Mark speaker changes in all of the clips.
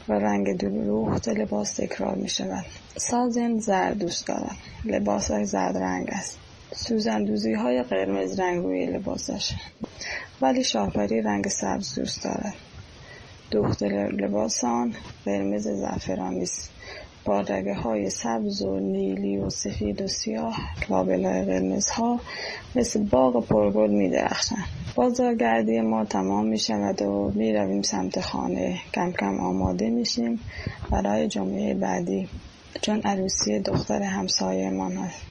Speaker 1: و رنگ دوخت لباس تکرار می شود. سازن زرد دوست دارد. لباس زرد رنگ است. سوزندوزی های قرمز رنگ روی لباسش. ولی شاهپری رنگ سبز دوست دارد. دوخت لباس آن قرمز زعفرانی است. با رگه های سبز و نیلی و سفید و سیاه لابلای قرمزها مثل باغ پرگل می درخشند. بازارگردی ما تمام می شود و می رویم سمت خانه. کم کم آماده می شیم برای جمعه بعدی، چون عروسی دختر همسایه ما هست.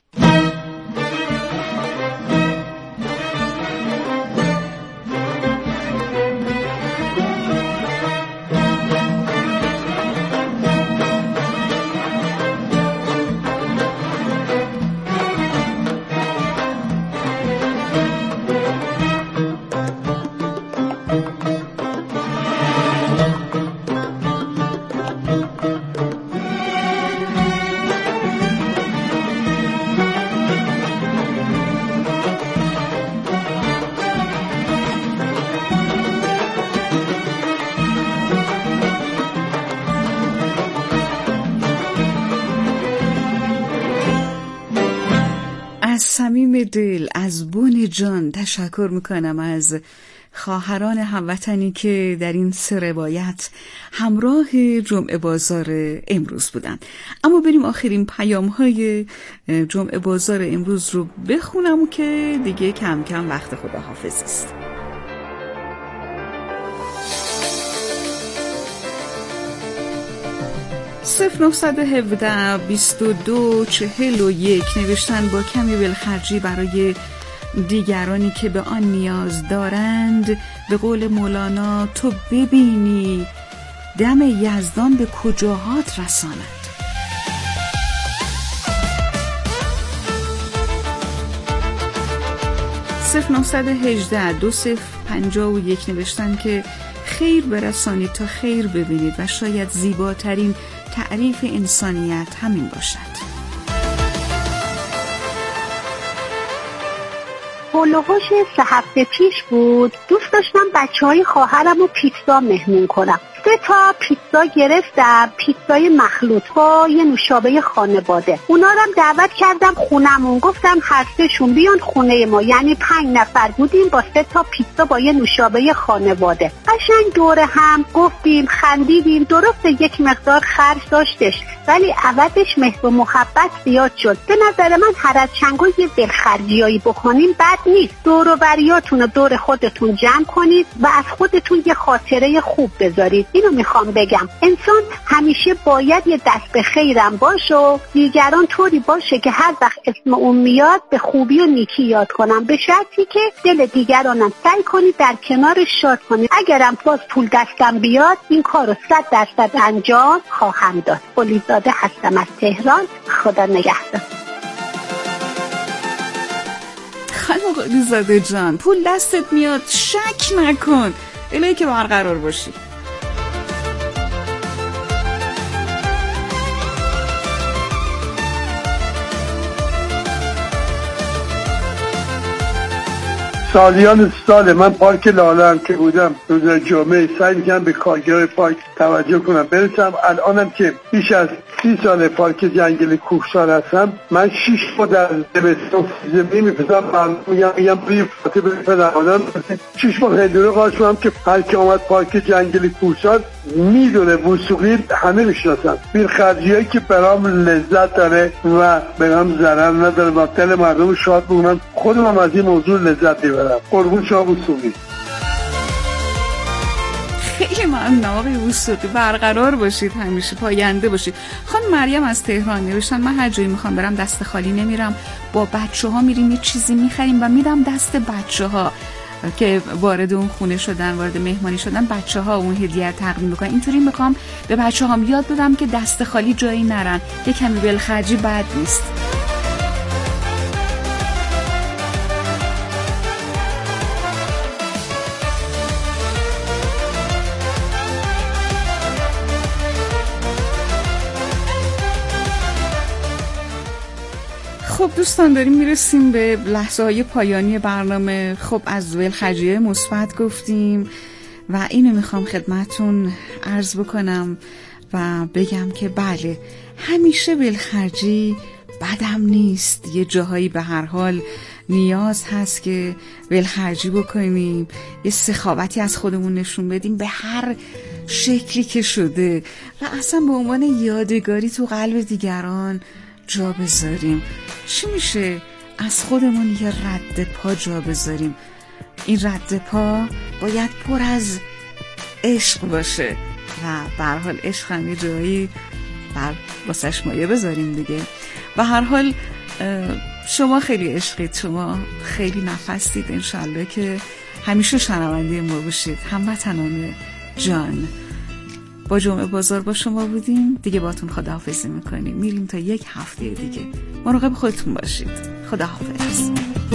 Speaker 2: از صمیم دل، از بن جان تشکر میکنم از خواهران هموطنی که در این سه روایت همراه جمعه بازار امروز بودند. اما بریم آخرین پیام‌های جمعه بازار امروز رو بخونم که دیگه کم کم وقت خداحافظی است. 0917 22 41 نوشتن با کمی ولخرجی برای دیگرانی که به آن نیاز دارند. به قول مولانا تو ببینی دم یزدان به کجاهات رساند. 0918 2051 نوشتن که خیر برسانید تا خیر ببینید و شاید زیباترین تعریف انسانیت همین باشد.
Speaker 3: هولوهوش 3 هفته پیش بود، دوست داشتم بچه‌های خواهرم رو پیتزا مهمون کنم. 3 تا پیتزا گرفتم، پیتزای مخلوط با یه نوشابه خانواده. اونا رو دعوت کردم خونمون، گفتم هر سه‌شون بیان خونه ما، یعنی 5 نفر بودیم با 3 تا پیتزا با یه نوشابه خانواده. قشنگ دور هم گفتیم، خندیدیم. درسته یک مقدار خرج داشتش، ولی عوضش مهر و محبت زیاد شد. به نظر من هر از چنگا یه دلخرجیایی بکنیم بد نیست. دور و بریاتون رو دور خودتون جمع کنید و از خودتون یه خاطره خوب بذارید. اینو میخوام بگم، انسان همیشه باید یه دست به خیرم باشه و دیگران طوری باشه که هر وقت اسم اون میاد به خوبی و نیکی یاد کنم، به شرطی که دل دیگرانم سعی کنید در کنارش شاد کنید. اگرم باز پول دستم بیاد این کارو 100% انجام خواهم داد. ولیزاده هستم از تهران. خدا نگهدار.
Speaker 2: خانم ولیزاده جان، پول دستت میاد شک نکن، الهی که برقرار باشی.
Speaker 4: سالیان سال من پارک لاله هم که بودم روز جمعه سعی می‌کردم به کارگرای پارک توجه کنم برسم. الانم که بیش از 30 سال پارک جنگل کوهسار هستم، من 6 ماه در زمستان زمین می‌پزم، میگم بری فاطمه پدرمادرم 6 ماه هندونه قارچ کنم که هر کی اومد پارک جنگل کوهسار میدونه وثوقی همه میشناسن. بیر خرجیایی که برام لذت داره و برام ضرر نداره و دل مردم شاد بکنن. خودم از این موضوع لذت میبرم. قربون شما وثوقی.
Speaker 2: خیلی ممنون آقای وثوقی، برقرار باشید، همیشه پاینده باشید. خانم مریم از تهران نوشتن من هر جایی میخوام برم دست خالی نمیرم، با بچه‌ها میریم یه چیزی میخریم و میدم دست بچه‌ها که وارد اون خونه شدن، وارد مهمانی شدن، بچه‌ها اون هدیه تقدیم بکنن. اینطوری میخوام به بچه‌هام یاد بدم که دست خالی جایی نرن. یه کمی ولخرجی بد نیست. خب دوستان، داریم میرسیم به لحظه‌های پایانی برنامه. خب از ولخرجی مثبت گفتیم، و اینو میخوام خدمتون عرض بکنم و بگم که بله، همیشه ولخرجی بدم نیست. یه جاهایی به هر حال نیاز هست که ولخرجی بکنیم، یه سخاوتی از خودمون نشون بدیم به هر شکلی که شده و اصلا به عنوان یادگاری تو قلب دیگران جا بذاریم. چی میشه از خودمون یه رد پا جا بذاریم؟ این رد پا باید پر از عشق باشه و به هر حال عشق هم یه جایی واسش مایه بذاریم دیگه. به هر حال شما خیلی عشقید، شما خیلی نفستید، انشالله که همیشه شنونده ما باشید. هموطنان جان، با جمعه بازار با شما بودیم دیگه، باتون خداحافظی میکنیم، میریم تا یک هفته دیگه. مراقب خودتون باشید. خداحافظ.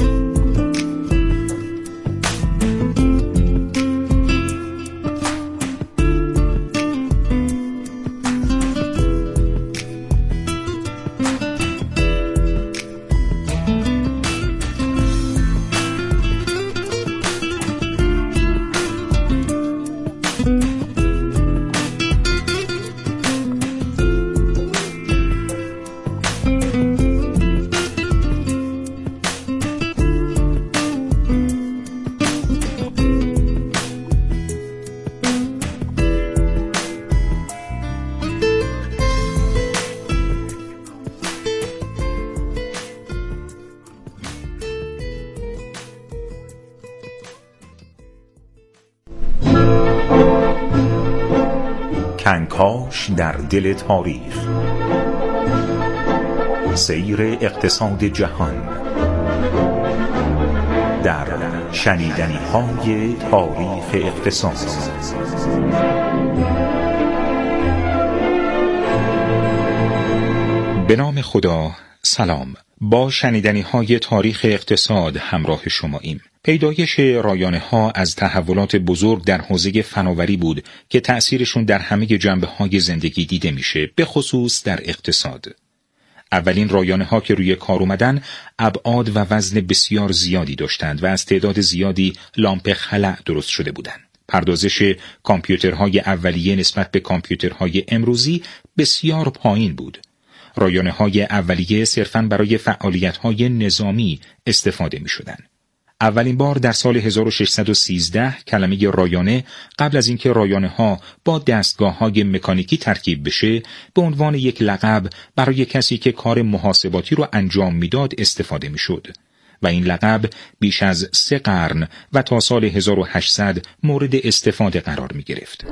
Speaker 5: کنکاش در دل تاریخ، سیر اقتصاد جهان در شنیدنی‌های تاریخ اقتصاد. به نام خدا. سلام. با شنیدنی‌های تاریخ اقتصاد همراه شماییم. پیدایش رایانه‌ها از تحولات بزرگ در حوزه فناوری بود که تأثیرشون در همه جنبه‌های زندگی دیده میشه، به خصوص در اقتصاد. اولین رایانه‌ها که روی کار اومدن ابعاد و وزن بسیار زیادی داشتند و از تعداد زیادی لامپ خلع درست شده بودند. پردازش کامپیوترهای اولیه نسبت به کامپیوترهای امروزی بسیار پایین بود. رایانه‌های اولیه صرفاً برای فعالیت‌های نظامی استفاده می‌شدند. اولین بار در سال 1613 کلمه رایانه قبل از اینکه رایانه‌ها با دستگاه‌های مکانیکی ترکیب بشه به عنوان یک لقب برای کسی که کار محاسباتی رو انجام میداد استفاده میشد و این لقب بیش از 3 قرن و تا سال 1800 مورد استفاده قرار می گرفت.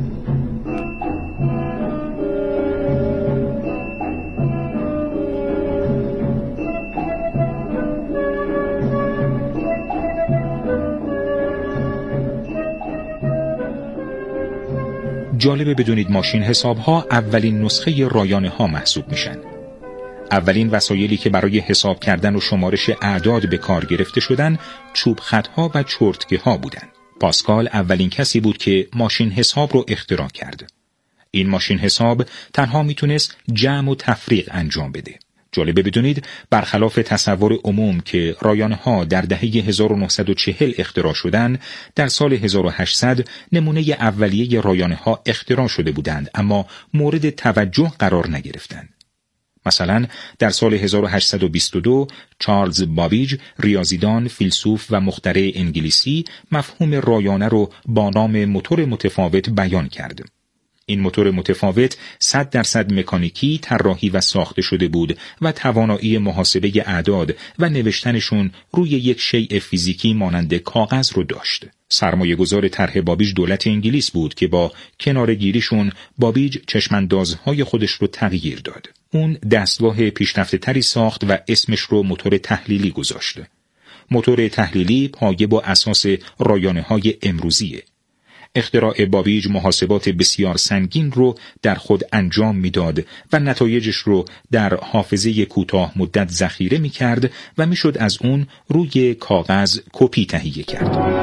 Speaker 5: جالبه بدونید ماشین حساب‌ها اولین نسخه رایانه‌ها محسوب میشن. اولین وسایلی که برای حساب کردن و شمارش اعداد به کار گرفته شدن چوب خط‌ها و چرتکه‌ها بودن. پاسکال اولین کسی بود که ماشین حساب رو اختراع کرد. این ماشین حساب تنها میتونست جمع و تفریق انجام بده. جالبه بدونید برخلاف تصور عموم که رایانه‌ها در دهه 1940 اختراع شدن، در سال 1800 نمونه اولیه رایانه‌ها اختراع شده بودند اما مورد توجه قرار نگرفتند. مثلا در سال 1822 چارلز بابیج، ریاضیدان، فیلسوف و مخترع انگلیسی، مفهوم رایانه رو با نام موتور متفاوت بیان کرد. این موتور متفاوت 100% مکانیکی طراحی و ساخته شده بود و توانایی محاسبه اعداد و نوشتنشون روی یک شیء فیزیکی مانند کاغذ رو داشت. سرمایه‌گذار طرح بابیج دولت انگلیس بود که با کناره‌گیریشون بابیج چشماندازهای خودش رو تغییر داد. اون دستگاه پیشرفته‌تری ساخت و اسمش رو موتور تحلیلی گذاشت. موتور تحلیلی پایه با اساس رایانه‌های امروزیه. اختراع بابیج محاسبات بسیار سنگین رو در خود انجام میداد و نتایجش رو در حافظه کوتاه مدت ذخیره می‌کرد و میشد از اون روی کاغذ کپی تهیه کرد.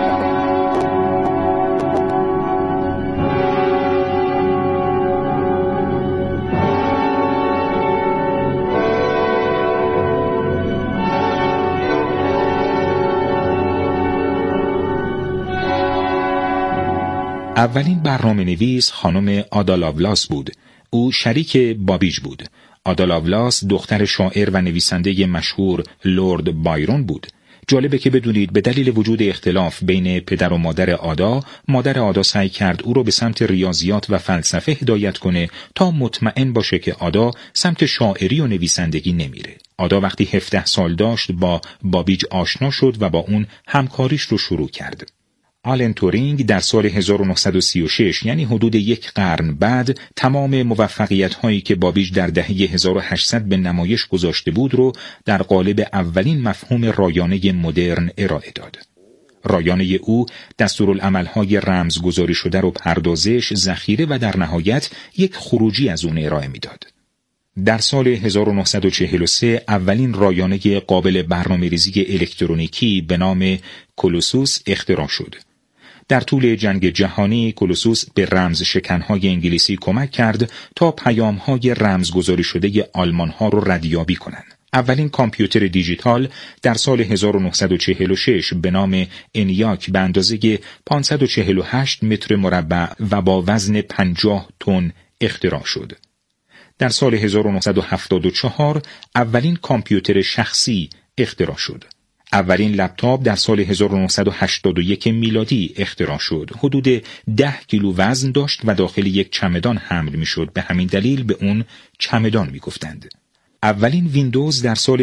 Speaker 5: اولین برنامه نویس خانم آدا لاولاس بود. او شریک بابیج بود. آدا لاولاس دختر شاعر و نویسنده مشهور لرد بایرون بود. جالبه که بدونید به دلیل وجود اختلاف بین پدر و مادر آدا سعی کرد او رو به سمت ریاضیات و فلسفه هدایت کنه تا مطمئن باشه که آدا سمت شاعری و نویسندگی نمیره. آدا وقتی 17 سال داشت با بابیج آشنا شد و با اون همکاریش رو شروع کرد. آلن تورینگ در سال 1936 یعنی حدود یک قرن بعد تمام موفقیت‌هایی که بابیج در دهه 1800 به نمایش گذاشته بود رو در قالب اولین مفهوم رایانه مدرن ارائه داد. رایانه او دستورالعمل‌های رمزگذاری شده رو پردازش، ذخیره و در نهایت یک خروجی از اون ارائه می‌داد. در سال 1943 اولین رایانه قابل برنامه‌ریزی الکترونیکی به نام کولوسوس اختراع شد. در طول جنگ جهانی کولوسوس به رمز شکنهای انگلیسی کمک کرد تا پیامهای رمزگذاری شده آلمانها رو ردیابی کنند. اولین کامپیوتر دیجیتال در سال 1946 به نام انیاک به اندازه 548 متر مربع و با وزن 50 تن اختراع شد. در سال 1974 اولین کامپیوتر شخصی اختراع شد. اولین لپتاپ در سال 1981 میلادی اختراع شد. حدود 10 کیلو وزن داشت و داخل یک چمدان حمل می شد. به همین دلیل به اون چمدان می گفتند. اولین ویندوز در سال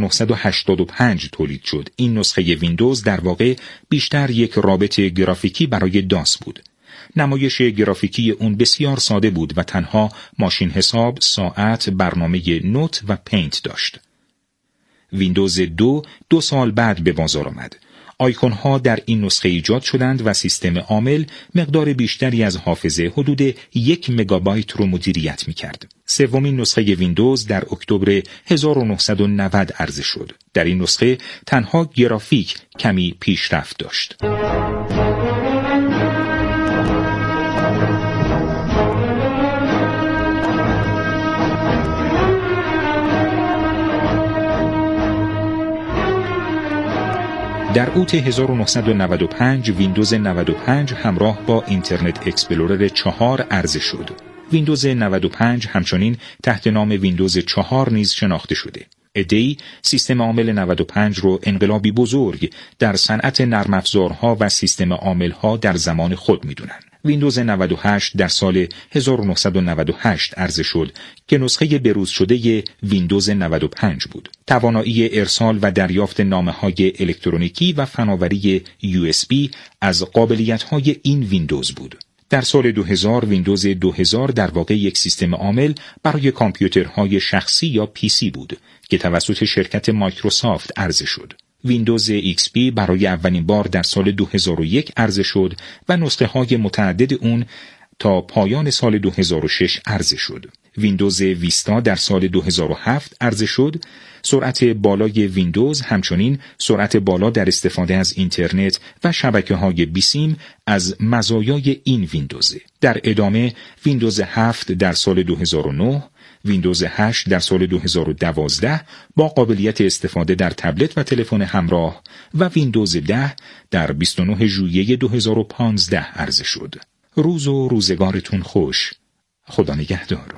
Speaker 5: 1985 تولید شد. این نسخه ویندوز در واقع بیشتر یک رابط گرافیکی برای داس بود. نمایش گرافیکی اون بسیار ساده بود و تنها ماشین حساب، ساعت، برنامه نوت و پینت داشت. ویندوز 2 سال بعد به بازار آمد. آیکون‌ها در این نسخه ایجاد شدند و سیستم عامل مقدار بیشتری از حافظه حدود 1 مگابایت رو مدیریت می‌کرد. سومین نسخه ویندوز در اکتبر 1990 عرضه شد. در این نسخه تنها گرافیک کمی پیشرفت داشت. در اوت 1995 ویندوز 95 همراه با اینترنت اکسپلورر 4 عرضه شد. ویندوز 95 همچنین تحت نام ویندوز 4 نیز شناخته شده. عده‌ای سیستم عامل 95 رو انقلابی بزرگ در صنعت نرم افزارها و سیستم عاملها در زمان خود می‌دونند. ویندوز 98 در سال 1998 عرضه شد که نسخه بروز شده ویندوز 95 بود. توانایی ارسال و دریافت نامه‌های الکترونیکی و فناوری USB از قابلیت‌های این ویندوز بود. در سال 2000 ویندوز 2000 در واقع یک سیستم عامل برای کامپیوترهای شخصی یا PC بود که توسط شرکت مایکروسافت عرضه شد. ویندوز XP برای اولین بار در سال 2001 عرضه شد و نسخه های متعدد اون تا پایان سال 2006 عرضه شد. ویندوز ویستا در سال 2007 عرضه شد. سرعت بالای ویندوز همچنین سرعت بالا در استفاده از اینترنت و شبکه‌های بیسیم از مزایای این ویندوزه. در ادامه ویندوز 7 در سال 2009، ویندوز 8 در سال 2012 با قابلیت استفاده در تبلت و تلفن همراه و ویندوز 10 در 29 ژوئیه 2015 عرضه شد. روز و روزگارتون خوش. خدا نگهدار.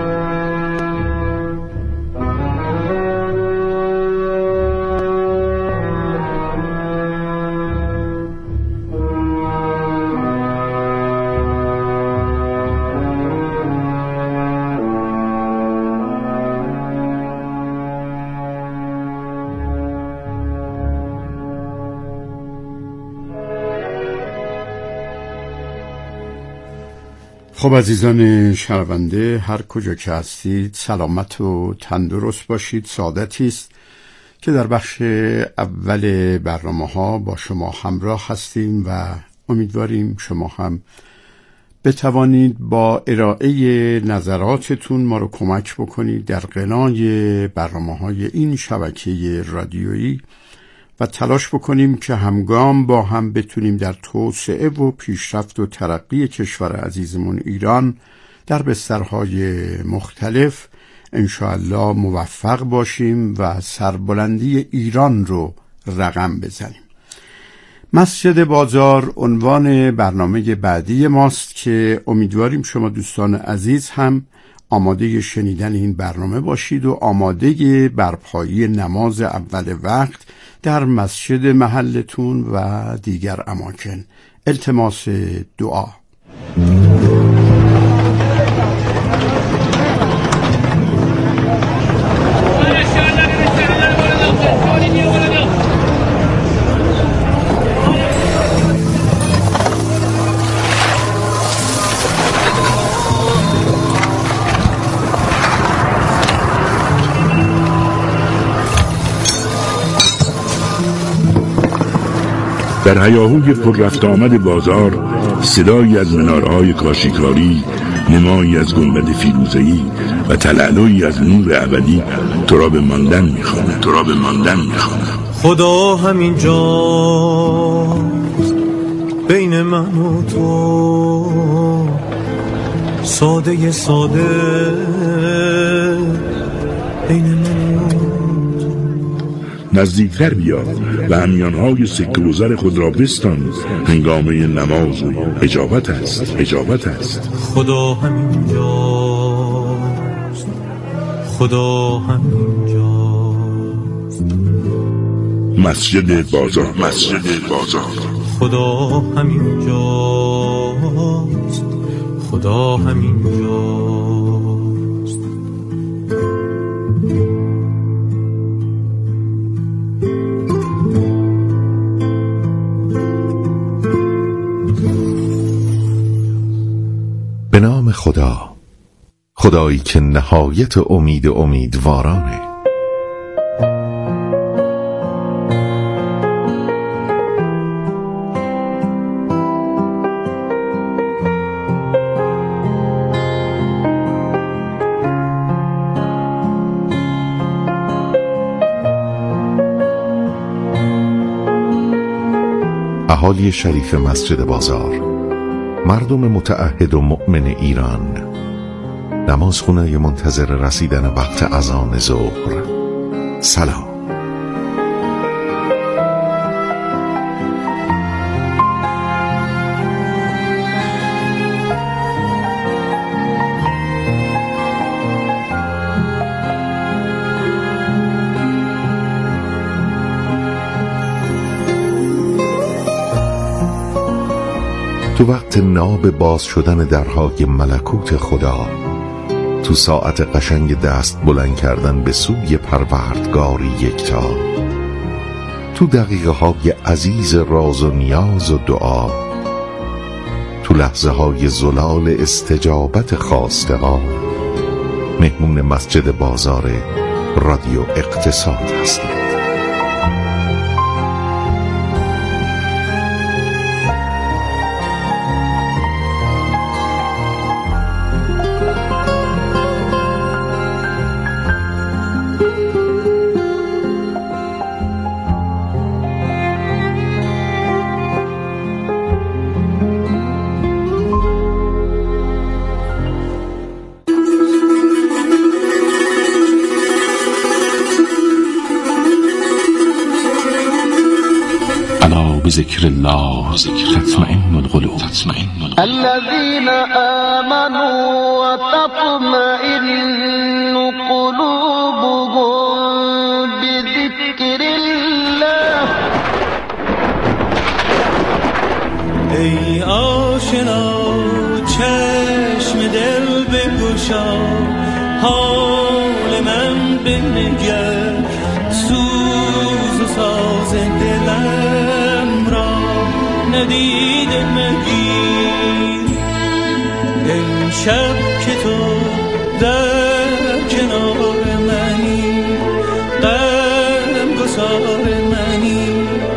Speaker 6: خب عزیزان شنونده، هر کجا که هستید سلامت و تندرست باشید. سعادتی است که در بخش اول برنامه‌ها با شما همراه هستیم و امیدواریم شما هم بتوانید با ارائه نظراتتون ما رو کمک بکنید در غنای برنامه‌های این شبکه رادیویی و تلاش بکنیم که همگام با هم بتونیم در توسعه و پیشرفت و ترقی کشور عزیزمون ایران در بسترهای مختلف انشاءالله موفق باشیم و سربلندی ایران رو رقم بزنیم. مسجد بازار عنوان برنامه بعدی ماست که امیدواریم شما دوستان عزیز هم آماده شنیدن این برنامه باشید و آماده برپایی نماز اول وقت در مسجد محلتون و دیگر اماکن. التماس دعا.
Speaker 7: در هیاهوی پر رفت آمد بازار صدایی از منارهای کاشیکاری، نمایی از گنبد فیروزه‌ای و تلالویی از نور ابدی تو را به ماندن می‌خواند.
Speaker 8: خدا همین جاست بین من و تو، ساده ساده بین من و تو.
Speaker 7: نزدیکتر بیا و همیانهای سکه و زر خود را بستان، هنگامه نماز و اجابت است.
Speaker 8: خدا همین جاست، خدا همین جاست.
Speaker 7: مسجد بازار.
Speaker 8: خدا همین جاست، خدا همین جاست.
Speaker 9: به نام خدا، خدایی که نهایت امید امیدوارانه. اهالی شریف مسجد بازار، مردم متعهد و مؤمن ایران، نمازخونه منتظر رسیدن وقت اذان ظهر، سلام. تو وقت ناب باز شدن درهای ملکوت خدا، تو ساعت قشنگ دست بلند کردن به سوی پروردگاری یکتا، تو دقیقه های عزیز راز و نیاز و دعا، تو لحظه های زلال استجابت خواسته ها، مهمون مسجد بازار رادیو اقتصاد هستید.
Speaker 10: بذكر الله تطمئن القلوب.
Speaker 11: الذين آمنوا وتطمئن قلوبهم بذكر الله.
Speaker 8: ای آشنا چشم دل بگشا، حال من بنگر، سوز و ساز دلم را ندیده مگیر. امشب که تو در کنار منی، غم گسار منی،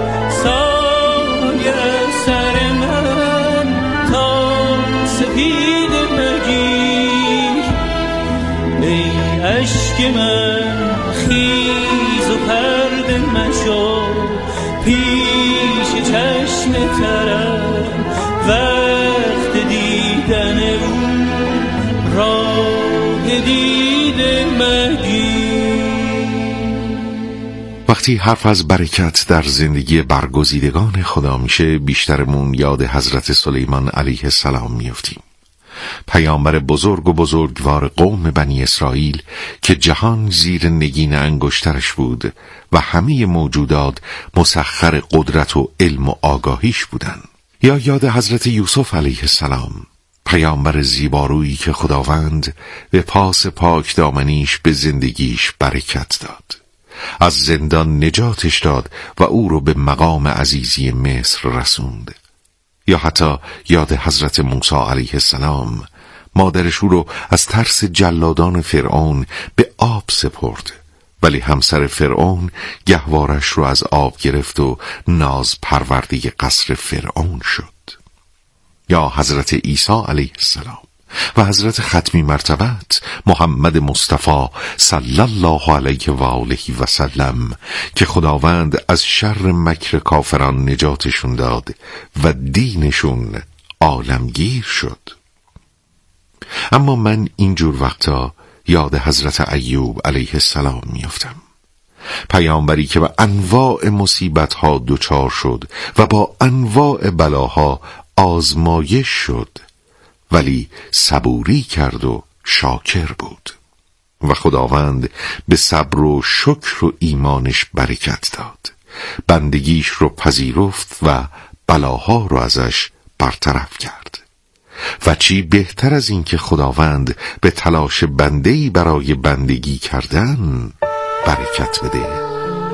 Speaker 8: سایه سر من تا سپید مگیر. ای عشق من خیز و پرده مشو، پیش چشم ترم وقت دیدن او، راه دیده مگیر.
Speaker 9: وقتی حرف از برکت در زندگی برگزیدگان خدا میشه، بیشترمون یاد حضرت سلیمان علیه السلام میفتیم، پیامبر بزرگ و بزرگوار قوم بنی اسرائیل که جهان زیر نگین انگشترش بود و همه موجودات مسخر قدرت و علم و آگاهیش بودن. یا یاد حضرت یوسف علیه السلام، پیامبر زیبارویی که خداوند به پاس پاک دامنیش به زندگیش برکت داد، از زندان نجاتش داد و او رو به مقام عزیزی مصر رسوند. یا حتی یاد حضرت موسی علیه السلام، مادرش او رو از ترس جلادان فرعون به آب سپرد، ولی همسر فرعون گهوارش رو از آب گرفت و ناز پرورده قصر فرعون شد. یا حضرت عیسی علیه السلام و حضرت ختمی مرتبت محمد مصطفی صلی الله علیه و آله و سلم که خداوند از شر مکر کافران نجاتشون داد و دینشون عالمگیر شد. اما من اینجور وقتا یاد حضرت ایوب علیه السلام میافتم، پیامبری که با انواع مصیبت‌ها دچار شد و با انواع بلاها آزمایش شد، ولی صبوری کرد و شاکر بود و خداوند به صبر و شکر و ایمانش برکت داد، بندگیش رو پذیرفت و بلاها رو ازش برطرف کرد. و چی بهتر از این که خداوند به تلاش بنده‌ای برای بندگی کردن برکت بده.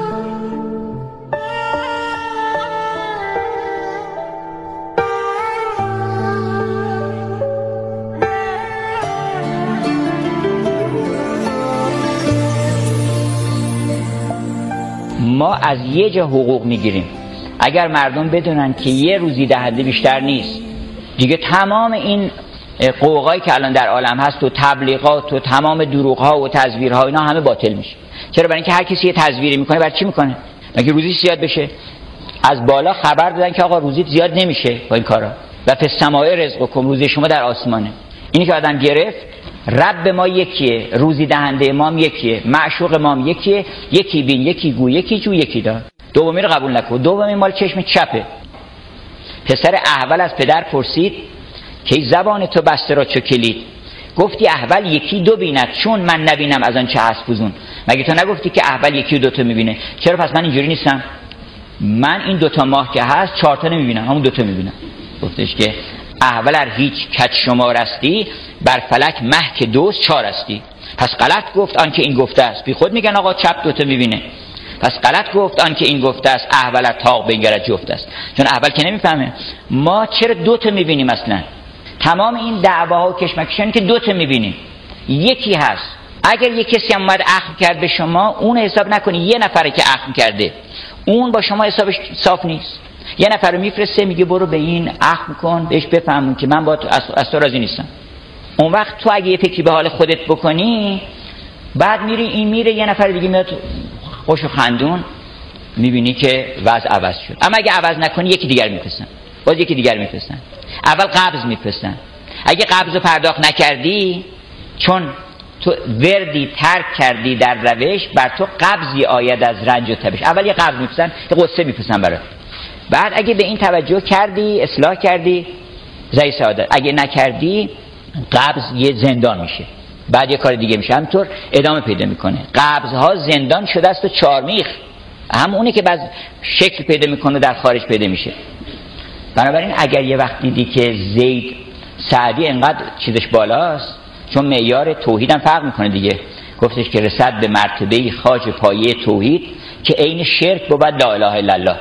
Speaker 12: ما از یه جا حقوق میگیریم. اگر مردم بدونن که یه روزی دهنده بیشتر نیست، دیگه تمام این قوقایی که الان در عالم هست و تبلیغات و تمام دروغ‌ها و تزویرها اینا همه باطل میشه. چرا؟ برای اینکه هر کسی یه تزویری میکنه. برای چی میکنه؟ مگه روزی زیاد بشه؟ از بالا خبر دادن که آقا روزی زیاد نمیشه با این کارا. و فی السماء رزقکم، روزی شما در آسمانه. اینی که آدم گرفت، رب ما یکیه، روزی دهنده ما هم یکیه، معشوق ما هم یکیه، یکی بین، یکی گو، یکی جو، یکی دار. دومی رو قبول نکن. دومی مال چشم چپه. پسر احول از پدر پرسید که زبان تو بسته را چو کلید، گفتی احول یکی دو بیند، چون من نبینم از آن چه هست فزون. مگه تو نگفتی که احول یکی دو تا میبینه؟ چرا پس من اینجوری نیستم؟ من این دوتا ماه که هست 4 تا نمیبینم، همون 2 تا میبینم. گفتش که احول ار هیچ کج شمار استی، بر فلک مه که دوست 4 استی. پس غلط گفت آن که این گفته است. بی خود میگن آقا چپ 2 تا میبینه. پس غلط گفت آن که این گفته است، احول تاق بنگرد جفت است. چون احول که نمیفهمه. ما چرا 2 تا میبینیم اصلا؟ تمام این دعواها و کشمکشانی که 2 تا میبینیم، یکی هست. اگر یک کسی هم اومد اخم کرد به شما، اون حساب نکنی یه نفره که اخم کرده، اون با شما حسابش صاف نیست. یه نفر رو میفرسته میگه برو به این اخم کن، بهش بفهمون که من با از تو راضی نیستم. اون وقت تو اگه یه فکری به حال خودت بکنی، بعد میری این میره یه نفر دیگه میاد خوش و خندون، میبینی که وضع عوض شد. اما اگه عوض نکنی یکی دیگر میفرستن، باز یکی دیگر میفرستن. اول قبض میفرستن. اگه قبض رو پرداخت نکردی، چون تو وردی ترک کردی در روش، بر تو قبضی آید از رنج و تبش. اول یه قبض میفرستن، یه قصه میفرستن برات. بعد اگه به این توجه کردی، اصلاح کردی، زای سعادت. اگه نکردی، قبض یه زندان میشه، بعد یه کار دیگه میشه، همینطور ادامه پیدا میکنه. قبضها زندان شده است و چارمیخ، همونه که بعض شکل پیدا میکنه در خارج پیدا میشه. بنابراین اگر یه وقت دیدی که زید سعدی انقدر چیزش بالاست، چون معیار توحید هم فرق میکنه دیگه، گفتش که رسد به مرتبه خاج پایه توحید که عین شرک بود لا اله الا الله.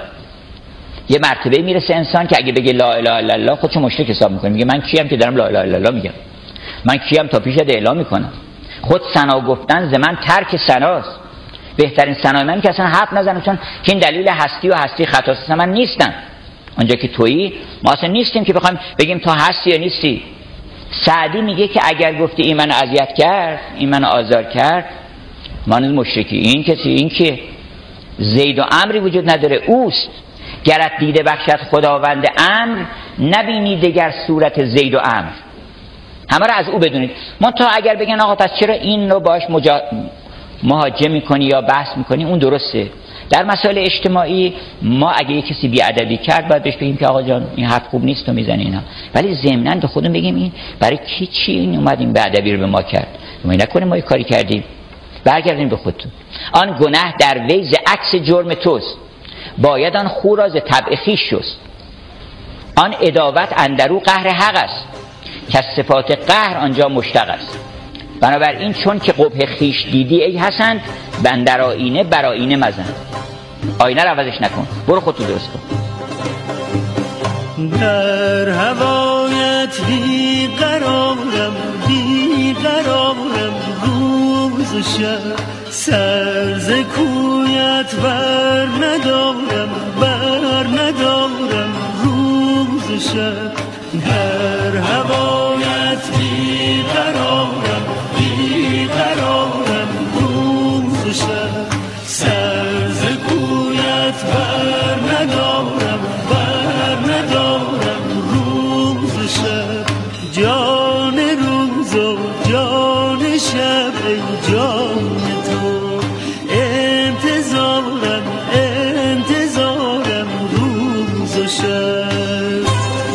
Speaker 12: یه مرتبه میرسه انسان که اگه بگه لا اله الا الله خودشو مشرک حساب میکنه، میگه من کیم که دارم لا اله الا الله میگم، من کیم تا پیشت اعلام میکنم. خود ثنا گفتن ز من ترک ثناست. بهترین ثنای من که اصلا حرف نزنم، چون که این دلیل هستی و هستی خطاست. من نیستم. آنجا که تویی، ما اصلا نیستیم که بخوایم بگیم تا هستی یا نیستی. سعدی میگه که اگر گفتی این منو اذیت کرد، این منو آزار کرد، من مشرکی. این کسی، این که زید و امری وجود نداره، اوست. گرت دیده بخشت خداوند امر، نبینی دگر صورت زید و امر. همه رو از او بدونید. من تا اگر بگن آقا پس چرا این رو باش مهاجم میکنی یا بحث میکنی، اون درسته. در مسائل اجتماعی ما اگه یک کسی بی‌ادبی کرد باید بهش بگیم که آقا جان این حرف خوب نیست تو میزنی اینا، ولی ضمناً به خودمون بگیم این برای چی این اومد این بی‌ادبی رو به ما کرد، ما نکنیم ما یه کاری کردیم. برگردیم به خودتون. آن گناه در وی ز عکس جرم توست، باید آن خو را ز طبع خویش شست. آن عداوت اندرو قهر حق است، که از صفات قهر آنجا مشتق است. بنابراین چون که قبح خویش دیدی ای حسن، بندر آینه بر آینه مزن. آینه رو عوضش نکن، برو خودتو درست کن.
Speaker 8: در هوایت بی قرارم روز و شب، سر ز کویت بر ندارم روز و شب. در هوایت بی قرارم روز و شب، سر ز کویت بر ندارم روز و شب. جان روز و جان شب ای جان تو، انتظارم روز و شب.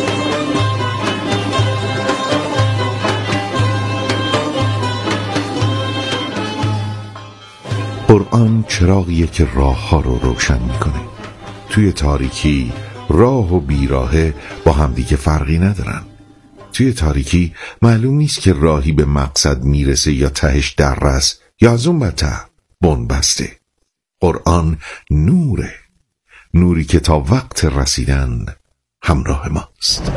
Speaker 9: قرآن چراغیه که راه ها رو روشن میکنه. توی تاریکی راه و بیراهه با همدیگه فرقی ندارن. توی تاریکی معلوم نیست که راهی به مقصد میرسه یا تهش در است یا از اون بدتر بنبسته. قرآن نوره، نوری که تا وقت رسیدن همراه ماست.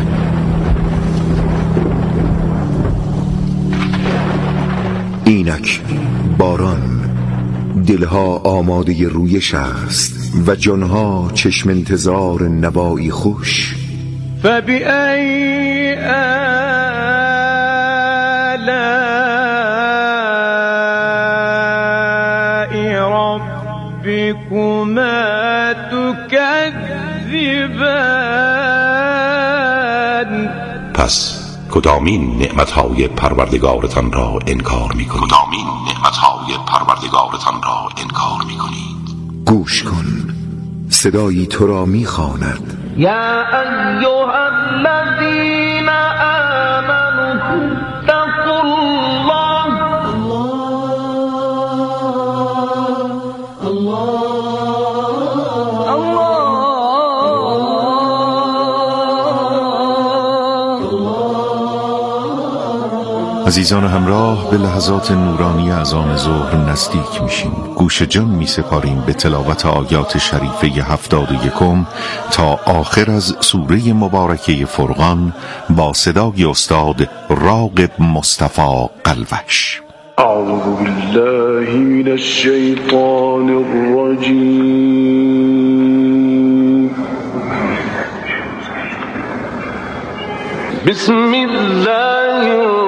Speaker 13: اینک باران، دلها آماده رویش است و جانها چشم انتظار نوایی خوش.
Speaker 8: فبأي آلاء ربكما تكذبان.
Speaker 10: پس کدامین نعمتهای پروردگارتان را انکار می‌کنید؟
Speaker 13: گوش کن، صدایی تو را می‌خواند.
Speaker 11: یا ایها الذین آمنوا اتقوا
Speaker 9: عزیزان همراه، به لحظات نورانی اذان ظهر نزدیک میشیم. گوش جان میسپاریم به تلاوت آیات شریفه 71 تا آخر از سوره مبارکه فرقان با صدای استاد راغب مصطفی قلوش.
Speaker 14: اعوذ بالله من الشیطان الرجیم. بسم الله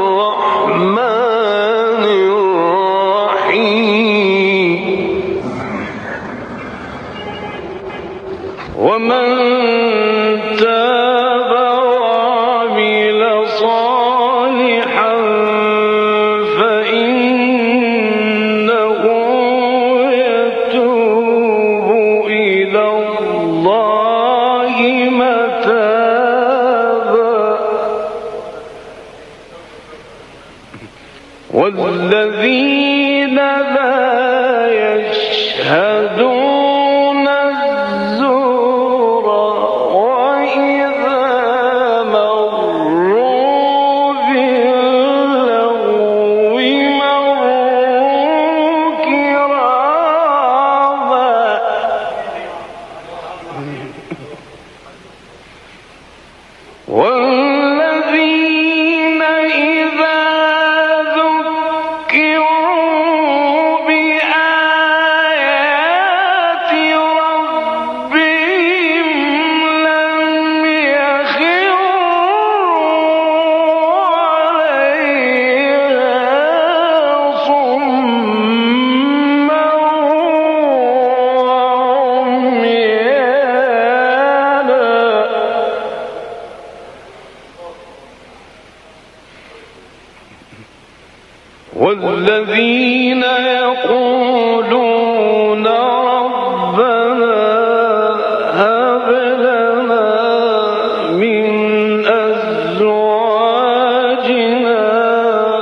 Speaker 14: الرحمن الرحیم. ومن تاب وعمل صالحا فإنه يتوب إلى الله متابا. والذين لا يشهدون الزور وإذا مروا باللغو مروا كراما. والذين إذا ذكروا بآيات ربهم لم يخروا عليها صما وعميانا. والذين يقولون